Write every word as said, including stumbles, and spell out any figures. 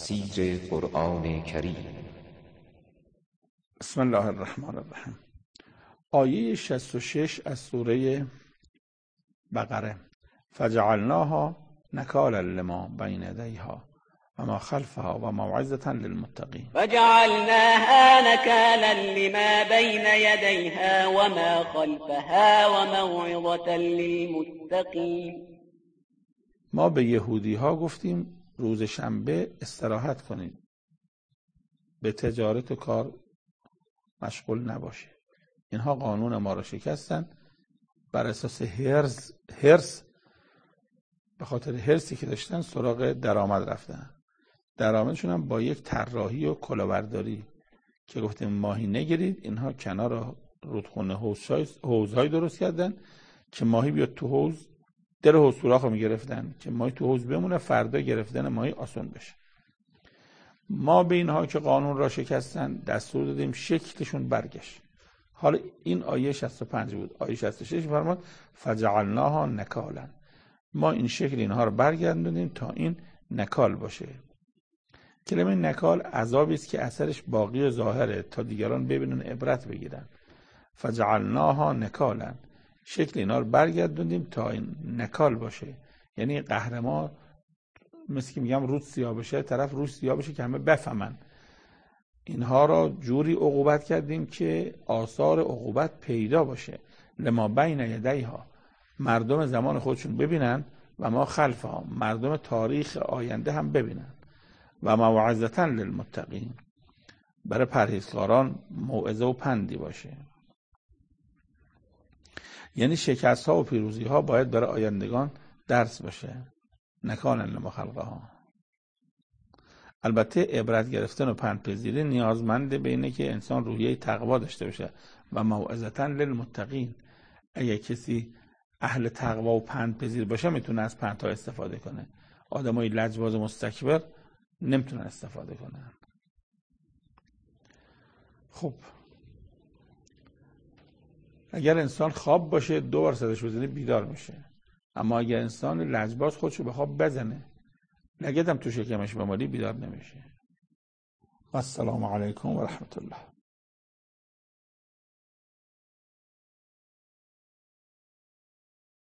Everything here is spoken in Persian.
تفسیر قرآن کریم. بسم الله الرحمن الرحیم. آیه شصت و شش از سوره بقره: فجعلناها نکالا لما بین یدیها و ما خلفها و موعظة للمتقین. فجعلناها نكالا لما بين يديها وما خلفها وموعظة للمتقين. ما به یهودی ها گفتیم روز شنبه استراحت کنید، به تجارت و کار مشغول نباشه. اینها قانون ما را شکستن، بر اساس هرس هرس به خاطر هرسی که داشتن سراغ درآمد رفتن. درآمدشون هم با یک طراحی و کلاهبرداری که گفتیم ماهی نگیرید، اینها کنار رودخونه حوضهای درست کردن که ماهی بیاد تو حوض، در حوض سوراخ رو میگرفتن که ماهی تو حوض بمونه، فردا گرفتن ماهی آسان بشه. ما به اینها که قانون را شکستن دستور دادیم شکلشون برگشت. حالا این آیه شصت و پنج بود. آیه شصت و شش فرمود فجعلناها نکالا، ما این شکل اینها رو برگردوندیم تا این نکال باشه. کلمه نکال عذابی است که اثرش باقی و ظاهره تا دیگران ببینن عبرت بگیرن. فجعلناها نکالا، شکل اینا رو برگردوندیم تا این نکال باشه، یعنی قهرمان مثل که میگم روز سیاه بشه، طرف روز سیاه بشه که همه بفهمن. اینها را جوری عقوبت کردیم که آثار عقوبت پیدا باشه. لما بین یدیها، مردم زمان خودشون ببینن، و ما خلفها، مردم تاریخ آینده هم ببینن. و موعظة للمتقین، برای پرهیزکاران موعظه و پندی باشه. یعنی شکست ها و پیروزی ها باید برای آیندگان درس باشه. نکالا لما خلقها. البته عبرت گرفتن و پندپذیری نیازمند به اینه که انسان روحیه تقوا داشته باشه. و موعظة للمتقین، اگه کسی اهل تقوا و پندپذیر باشه میتونه از پندها استفاده کنه. آدمای لجباز و مستکبر نمیتونن استفاده کنن. خب اگر انسان خواب باشه دو بار صداش بزنی بیدار میشه، اما اگر انسان لجباز خودشو به خواب بزنه لگدم تو شکمش بمالی بیدار نمیشه. السلام علیکم و رحمت الله.